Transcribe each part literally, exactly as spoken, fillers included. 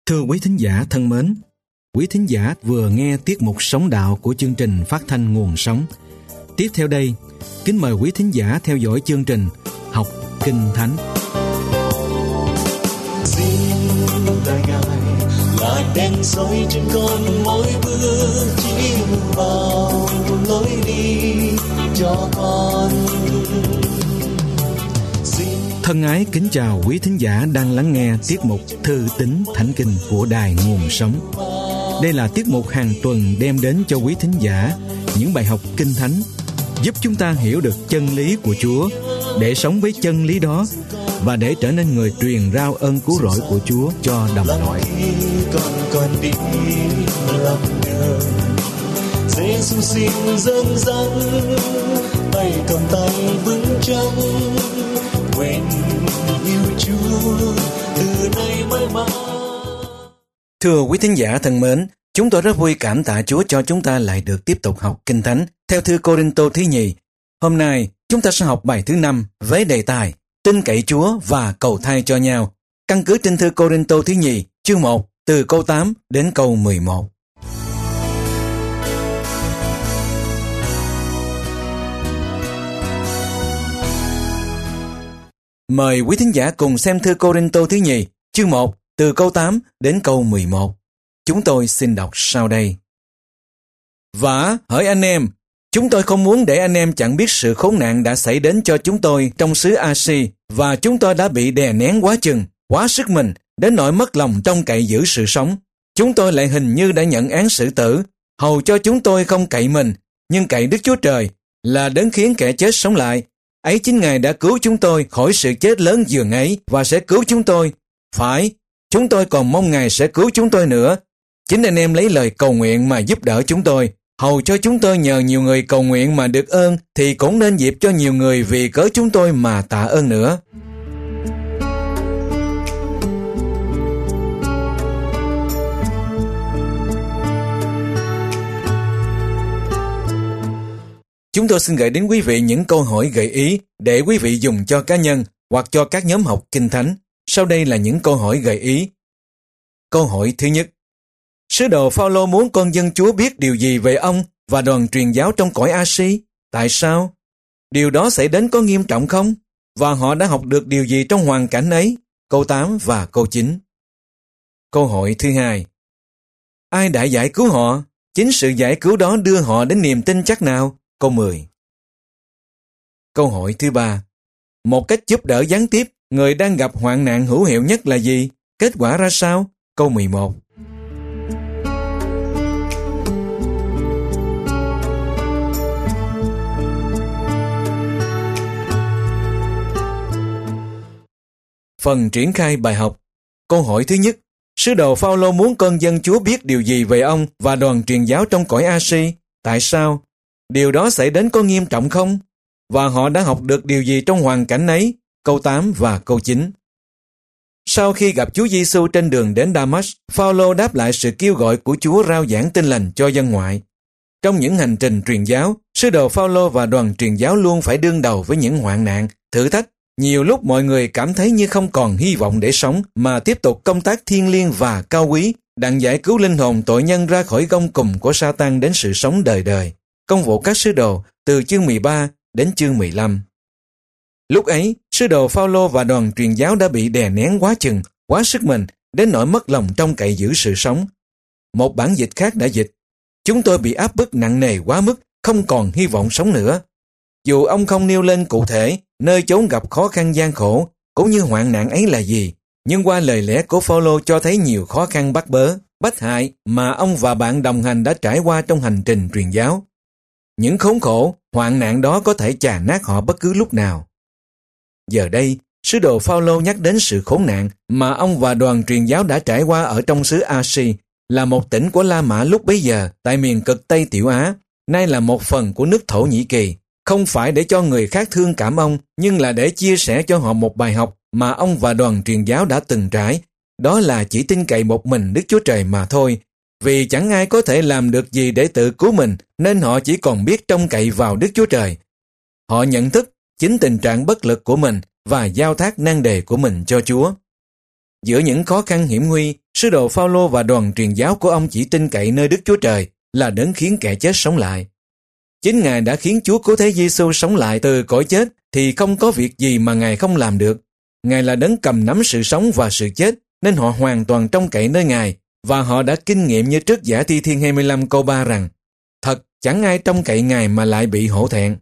Thưa quý thính giả thân mến, quý thính giả vừa nghe tiết mục Sống Đạo của chương trình phát thanh Nguồn Sống. Tiếp theo đây, kính mời quý thính giả theo dõi chương trình Học Kinh Thánh. Xin đại ngài là đèn soi trên con mỗi bước chiếu vào lối đi cho con. Thân ái kính chào quý thính giả đang lắng nghe tiết mục Thư tín Thánh Kinh của Đài Nguồn Sống. Đây là tiết mục hàng tuần đem đến cho quý thính giả những bài học Kinh Thánh, giúp chúng ta hiểu được chân lý của Chúa, để sống với chân lý đó và để trở nên người truyền rao ơn cứu rỗi của Chúa cho đồng loại. Con còn đi lòng đường, Giê-xu xin dẫn dắt, tay cầm tay vững chắc, nguyện yêu Chúa từ nay mãi mãi. Thưa quý thính giả thân mến, chúng tôi rất vui cảm tạ Chúa cho chúng ta lại được tiếp tục học Kinh Thánh theo thư Cô-rinh-tô thứ nhì. Hôm nay chúng ta sẽ học bài thứ năm với đề tài tin cậy Chúa và cầu thay cho nhau, căn cứ trên thư Cô-rinh-tô thứ nhì chương một từ câu tám đến câu mười một. Mời quý thính giả cùng xem thư Cô-rinh-tô thứ nhì chương một từ câu tám đến câu mười một. Chúng tôi xin đọc sau đây. Vả, hỡi anh em, chúng tôi không muốn để anh em chẳng biết sự khốn nạn đã xảy đến cho chúng tôi trong xứ A-si, và chúng tôi đã bị đè nén quá chừng, quá sức mình, đến nỗi mất lòng trông cậy giữ sự sống. Chúng tôi lại hình như đã nhận án xử tử, hầu cho chúng tôi không cậy mình, nhưng cậy Đức Chúa Trời, là đấng khiến kẻ chết sống lại. Ấy chính Ngài đã cứu chúng tôi khỏi sự chết lớn giường ấy và sẽ cứu chúng tôi. Phải, chúng tôi còn mong Ngài sẽ cứu chúng tôi nữa. Chính anh em lấy lời cầu nguyện mà giúp đỡ chúng tôi, hầu cho chúng tôi nhờ nhiều người cầu nguyện mà được ơn, thì cũng nên dịp cho nhiều người vì cớ chúng tôi mà tạ ơn nữa. Chúng tôi xin gửi đến quý vị những câu hỏi gợi ý để quý vị dùng cho cá nhân hoặc cho các nhóm học Kinh Thánh. Sau đây là những câu hỏi gợi ý. Câu hỏi thứ nhất. Sứ đồ Phao-lô muốn con dân Chúa biết điều gì về ông và đoàn truyền giáo trong cõi A-si? Tại sao? Điều đó xảy đến có nghiêm trọng không? Và họ đã học được điều gì trong hoàn cảnh ấy? Câu tám và câu chín. Câu hỏi thứ hai. Ai đã giải cứu họ? Chính sự giải cứu đó đưa họ đến niềm tin chắc nào? Câu mười. Câu hỏi thứ ba. Một cách giúp đỡ gián tiếp, người đang gặp hoạn nạn hữu hiệu nhất là gì? Kết quả ra sao? Câu mười một. Phần triển khai bài học. Câu hỏi thứ nhất. Sứ đồ Phao-lô muốn con dân Chúa biết điều gì về ông và đoàn truyền giáo trong cõi A-si? Tại sao? Điều đó xảy đến có nghiêm trọng không? Và họ đã học được điều gì trong hoàn cảnh ấy? Câu tám và câu chín. Sau khi gặp Chúa Giêsu trên đường đến Đa-mách, Phao-lô đáp lại sự kêu gọi của Chúa rao giảng tin lành cho dân ngoại. Trong những hành trình truyền giáo, sứ đồ Phao-lô và đoàn truyền giáo luôn phải đương đầu với những hoạn nạn, thử thách. Nhiều lúc mọi người cảm thấy như không còn hy vọng để sống mà tiếp tục công tác thiêng liêng và cao quý, đặng giải cứu linh hồn tội nhân ra khỏi gông cùm của Sa-tan đến sự sống đời đời. Công vụ các sứ đồ từ chương mười ba đến chương mười lăm. Lúc ấy, sứ đồ Phao-lô và đoàn truyền giáo đã bị đè nén quá chừng, quá sức mình, đến nỗi mất lòng trông cậy giữ sự sống. Một bản dịch khác đã dịch, chúng tôi bị áp bức nặng nề quá mức, không còn hy vọng sống nữa. Dù ông không nêu lên cụ thể nơi chốn gặp khó khăn gian khổ, cũng như hoạn nạn ấy là gì, nhưng qua lời lẽ của Phao-lô cho thấy nhiều khó khăn bắt bớ, bách hại mà ông và bạn đồng hành đã trải qua trong hành trình truyền giáo. Những khốn khổ, hoạn nạn đó có thể chà nát họ bất cứ lúc nào. Giờ đây, sứ đồ Phao-lô nhắc đến sự khốn nạn mà ông và đoàn truyền giáo đã trải qua ở trong xứ A-si, là một tỉnh của La Mã lúc bấy giờ tại miền cực Tây Tiểu Á, nay là một phần của nước Thổ Nhĩ Kỳ. Không phải để cho người khác thương cảm ông, nhưng là để chia sẻ cho họ một bài học mà ông và đoàn truyền giáo đã từng trải. Đó là chỉ tin cậy một mình Đức Chúa Trời mà thôi. Vì chẳng ai có thể làm được gì để tự cứu mình, nên họ chỉ còn biết trông cậy vào Đức Chúa Trời. Họ nhận thức chính tình trạng bất lực của mình và giao thác nan đề của mình cho Chúa. Giữa những khó khăn hiểm nguy, sứ đồ Phao-lô và đoàn truyền giáo của ông chỉ tin cậy nơi Đức Chúa Trời là đấng khiến kẻ chết sống lại. Chính Ngài đã khiến Chúa Cứu Thế Giêsu sống lại từ cõi chết, thì không có việc gì mà Ngài không làm được. Ngài là đấng cầm nắm sự sống và sự chết, nên họ hoàn toàn trông cậy nơi Ngài, và họ đã kinh nghiệm như trước Giả Thi Thiên hai mươi lăm câu ba rằng, thật chẳng ai trông cậy Ngài mà lại bị hổ thẹn.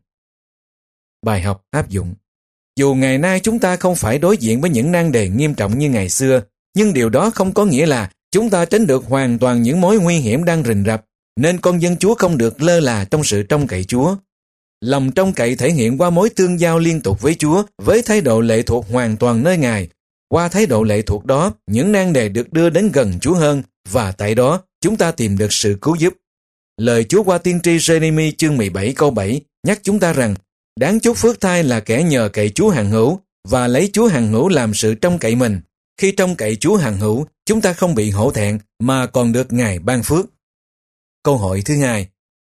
Bài học áp dụng. Dù ngày nay chúng ta không phải đối diện với những nan đề nghiêm trọng như ngày xưa, nhưng điều đó không có nghĩa là chúng ta tránh được hoàn toàn những mối nguy hiểm đang rình rập, nên con dân Chúa không được lơ là trong sự trông cậy Chúa. Lòng trông cậy thể hiện qua mối tương giao liên tục với Chúa, với thái độ lệ thuộc hoàn toàn nơi Ngài. Qua thái độ lệ thuộc đó, những nan đề được đưa đến gần Chúa hơn, và tại đó chúng ta tìm được sự cứu giúp. Lời Chúa qua tiên tri Giê-rê-mi chương mười bảy câu bảy nhắc chúng ta rằng, đáng chúc phước thai là kẻ nhờ cậy Chúa hằng hữu, và lấy Chúa hằng hữu làm sự trông cậy mình. Khi trông cậy Chúa hằng hữu, chúng ta không bị hổ thẹn, mà còn được Ngài ban phước. Câu hỏi thứ hai.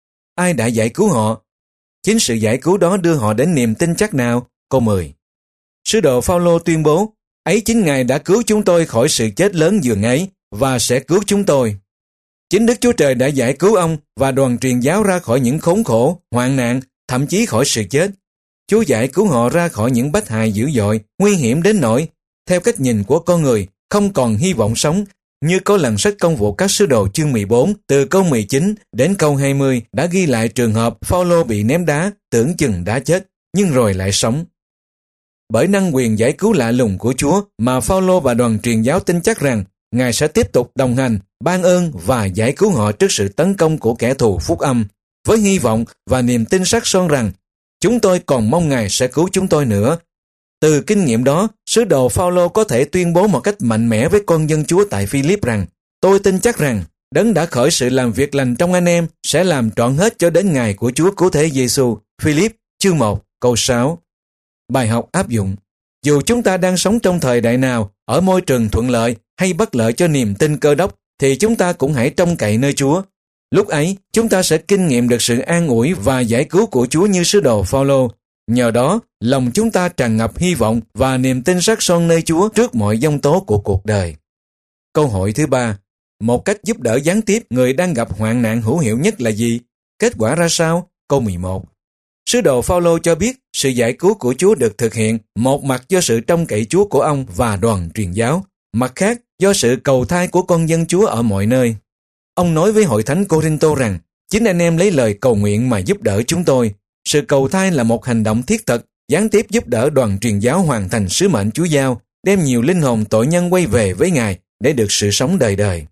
Ai đã giải cứu họ? Chính sự giải cứu đó đưa họ đến niềm tin chắc nào? Câu mười. Sứ đồ Phao-lô tuyên bố, ấy chính Ngài đã cứu chúng tôi khỏi sự chết lớn dường ấy, và sẽ cứu chúng tôi. Chính Đức Chúa Trời đã giải cứu ông và đoàn truyền giáo ra khỏi những khốn khổ, hoạn nạn, thậm chí khỏi sự chết. Chúa giải cứu họ ra khỏi những bách hại dữ dội, nguy hiểm đến nỗi, theo cách nhìn của con người, không còn hy vọng sống, như có lần sách Công vụ các sứ đồ chương mười bốn, từ câu mười chín đến câu hai mươi đã ghi lại trường hợp Phao-lô bị ném đá, tưởng chừng đã chết, nhưng rồi lại sống. Bởi năng quyền giải cứu lạ lùng của Chúa mà Phao-lô và đoàn truyền giáo tin chắc rằng Ngài sẽ tiếp tục đồng hành, ban ơn và giải cứu họ trước sự tấn công của kẻ thù phúc âm, với hy vọng và niềm tin sắc son rằng chúng tôi còn mong Ngài sẽ cứu chúng tôi nữa. Từ kinh nghiệm đó, sứ đồ Phao-lô có thể tuyên bố một cách mạnh mẽ với con dân Chúa tại Phi-líp rằng, tôi tin chắc rằng đấng đã khởi sự làm việc lành trong anh em sẽ làm trọn hết cho đến ngày của Chúa Cứu Thế Giêsu. Phi-líp chương một câu sáu. Bài học áp dụng. Dù chúng ta đang sống trong thời đại nào, ở môi trường thuận lợi hay bất lợi cho niềm tin Cơ Đốc, thì chúng ta cũng hãy trông cậy nơi Chúa. Lúc ấy, chúng ta sẽ kinh nghiệm được sự an ủi và giải cứu của Chúa như sứ đồ Phao-lô. Nhờ đó, lòng chúng ta tràn ngập hy vọng và niềm tin sắc son nơi Chúa trước mọi giông tố của cuộc đời. Câu hỏi thứ ba. Một cách giúp đỡ gián tiếp người đang gặp hoạn nạn hữu hiệu nhất là gì? Kết quả ra sao? Câu mười một. Sứ đồ Phao-lô cho biết sự giải cứu của Chúa được thực hiện một mặt do sự trông cậy Chúa của ông và đoàn truyền giáo, mặt khác do sự cầu thai của con dân Chúa ở mọi nơi. Ông nói với hội thánh Cô-rinh-tô rằng, chính anh em lấy lời cầu nguyện mà giúp đỡ chúng tôi. Sự cầu thai là một hành động thiết thực, gián tiếp giúp đỡ đoàn truyền giáo hoàn thành sứ mệnh Chúa giao, đem nhiều linh hồn tội nhân quay về với Ngài để được sự sống đời đời.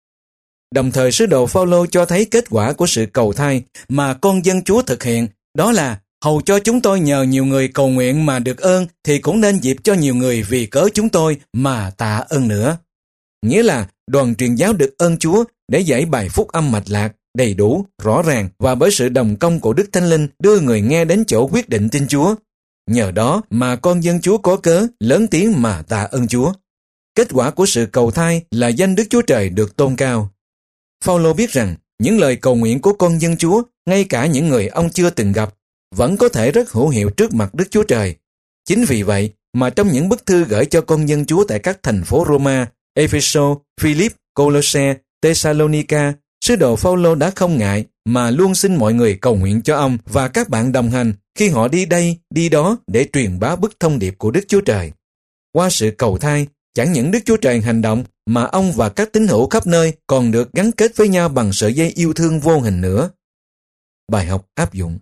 Đồng thời sứ đồ Phao-lô cho thấy kết quả của sự cầu thai mà con dân Chúa thực hiện, đó là hầu cho chúng tôi nhờ nhiều người cầu nguyện mà được ơn, thì cũng nên dịp cho nhiều người vì cớ chúng tôi mà tạ ơn nữa. Nghĩa là đoàn truyền giáo được ơn Chúa để giải bài phúc âm mạch lạc, đầy đủ, rõ ràng và bởi sự đồng công của Đức Thánh Linh đưa người nghe đến chỗ quyết định tin Chúa. Nhờ đó mà con dân Chúa có cớ lớn tiếng mà tạ ơn Chúa. Kết quả của sự cầu thai là danh Đức Chúa Trời được tôn cao. Phao-lô biết rằng những lời cầu nguyện của con dân Chúa, ngay cả những người ông chưa từng gặp, vẫn có thể rất hữu hiệu trước mặt Đức Chúa Trời. Chính vì vậy mà trong những bức thư gửi cho con dân Chúa tại các thành phố Roma, Epheso, Philip, Colosse, Thessalonica, sứ đồ Phao-lô đã không ngại mà luôn xin mọi người cầu nguyện cho ông và các bạn đồng hành khi họ đi đây, đi đó để truyền bá bức thông điệp của Đức Chúa Trời. Qua sự cầu thai, chẳng những Đức Chúa Trời hành động mà ông và các tín hữu khắp nơi còn được gắn kết với nhau bằng sợi dây yêu thương vô hình nữa. Bài học áp dụng.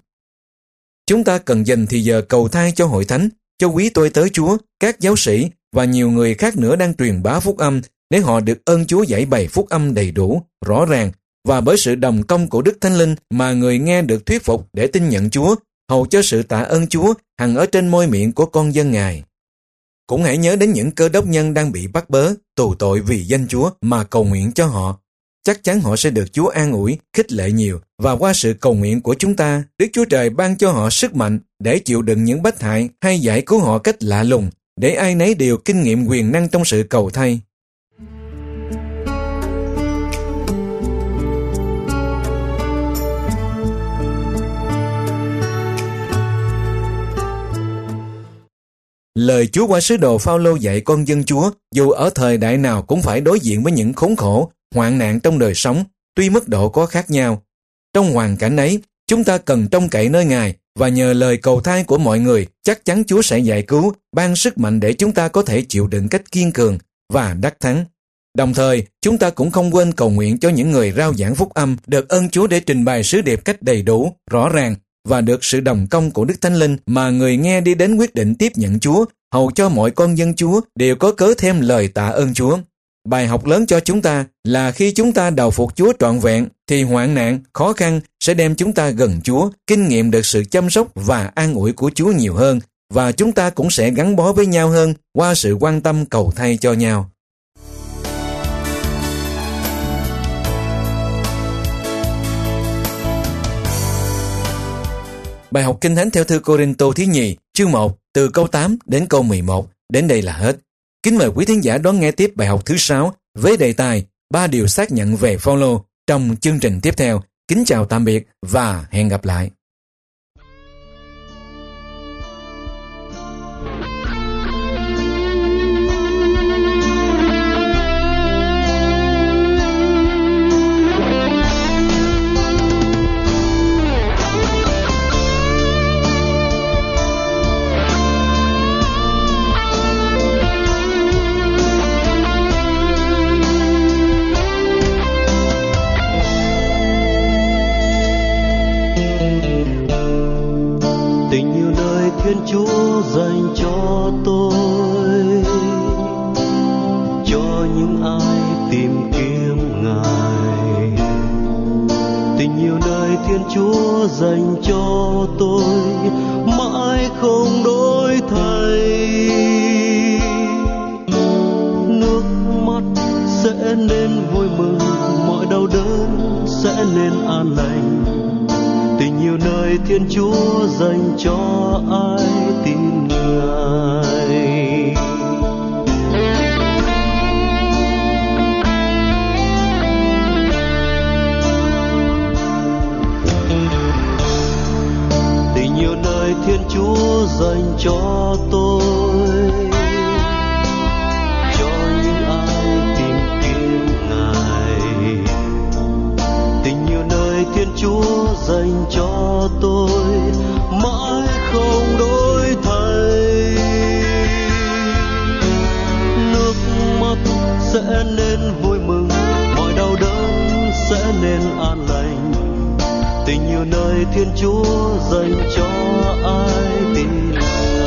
Chúng ta cần dành thì giờ cầu thai cho hội thánh, cho quý tôi tớ Chúa, các giáo sĩ và nhiều người khác nữa đang truyền bá phúc âm để họ được ơn Chúa giải bày phúc âm đầy đủ, rõ ràng và bởi sự đồng công của Đức Thánh Linh mà người nghe được thuyết phục để tin nhận Chúa, hầu cho sự tạ ơn Chúa hằng ở trên môi miệng của con dân Ngài. Cũng hãy nhớ đến những Cơ Đốc nhân đang bị bắt bớ, tù tội vì danh Chúa mà cầu nguyện cho họ. Chắc chắn họ sẽ được Chúa an ủi, khích lệ nhiều, và qua sự cầu nguyện của chúng ta, Đức Chúa Trời ban cho họ sức mạnh để chịu đựng những bất hại hay giải cứu họ cách lạ lùng, để ai nấy đều kinh nghiệm quyền năng trong sự cầu thay. lời Chúa qua sứ đồ Phao-lô dạy con dân Chúa, dù ở thời đại nào cũng phải đối diện với những khốn khổ, hoạn nạn trong đời sống, tuy mức độ có khác nhau. Trong hoàn cảnh ấy, chúng ta cần trông cậy nơi Ngài và nhờ lời cầu thay của mọi người, chắc chắn Chúa sẽ giải cứu, ban sức mạnh để chúng ta có thể chịu đựng cách kiên cường và đắc thắng. Đồng thời, chúng ta cũng không quên cầu nguyện cho những người rao giảng phúc âm được ơn Chúa để trình bày sứ điệp cách đầy đủ, rõ ràng và được sự đồng công của Đức Thánh Linh mà người nghe đi đến quyết định tiếp nhận Chúa, hầu cho mọi con dân Chúa đều có cớ thêm lời tạ ơn Chúa. Bài học lớn cho chúng ta là khi chúng ta đầu phục Chúa trọn vẹn, thì hoạn nạn, khó khăn sẽ đem chúng ta gần Chúa, kinh nghiệm được sự chăm sóc và an ủi của Chúa nhiều hơn, và chúng ta cũng sẽ gắn bó với nhau hơn qua sự quan tâm cầu thay cho nhau. Bài học Kinh Thánh theo thư Cô-rinh-tô thứ nhì, chương một, từ câu tám đến câu mười một, đến đây là hết. Kính mời quý thính giả đón nghe tiếp bài học thứ sáu với đề tài ba điều xác nhận về Phao-lô trong chương trình tiếp theo. Kính chào tạm biệt và hẹn gặp lại. Thiên Chúa dành cho tôi, cho những ai tìm kiếm Ngài. Tình yêu nơi Thiên Chúa dành cho tôi mãi không đổi thay. Nước mắt sẽ nên vui mừng, mọi đau đớn sẽ nên an lành. Tình yêu nơi Thiên Chúa dành cho ai tin Ngài. Tình yêu nơi Thiên Chúa dành cho tôi, cho những ai tìm kiếm Ngài. Tình yêu nơi Thiên Chúa dành cho tôi mãi không đổi thay. Nước mắt sẽ nên vui mừng, mọi đau đớn sẽ nên an lành. Tình yêu nơi Thiên Chúa dành cho ai tin Ngài.